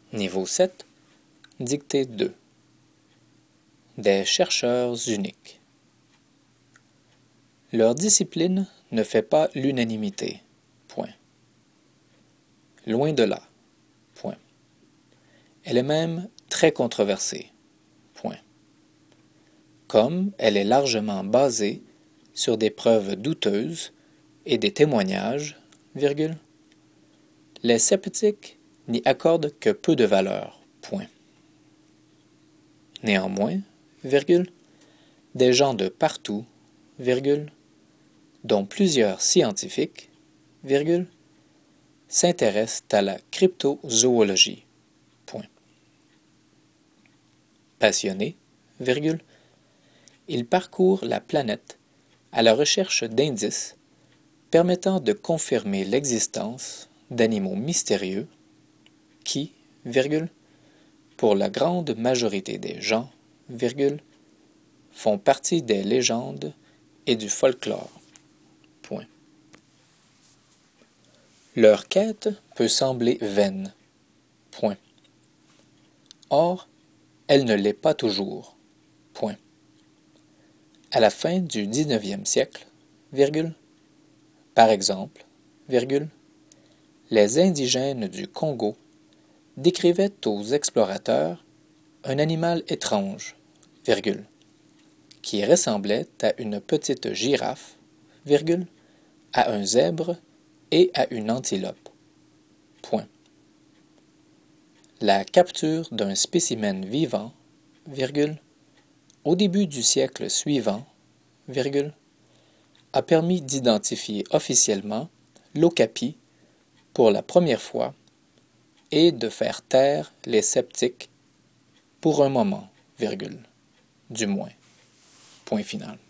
Niveau 7, Dictée 2. Des chercheurs uniques. Leur discipline ne fait pas l'unanimité. Point. Loin de là. Point. Elle est même très controversée. Point. Comme elle est largement basée sur des preuves douteuses et des témoignages, virgule, les sceptiques n'y accordent que peu de valeur. Point. Néanmoins, virgule, des gens de partout, virgule, dont plusieurs scientifiques, virgule, s'intéressent à la cryptozoologie. Point. Passionnés, virgule, ils parcourent la planète à la recherche d'indices permettant de confirmer l'existence d'animaux mystérieux qui, virgule, pour la grande majorité des gens, virgule, font partie des légendes et du folklore. Point. Leur quête peut sembler vaine. Point. Or, elle ne l'est pas toujours. Point. À la fin du 19e siècle, virgule, par exemple, virgule, les indigènes du Congo décrivaient aux explorateurs un animal étrange, virgule, qui ressemblait à une petite girafe, virgule, à un zèbre et à une antilope. Point. La capture d'un spécimen vivant, virgule, au début du siècle suivant, virgule, a permis d'identifier officiellement l'okapi pour la première fois et de faire taire les sceptiques pour un moment, virgule, du moins. Point final.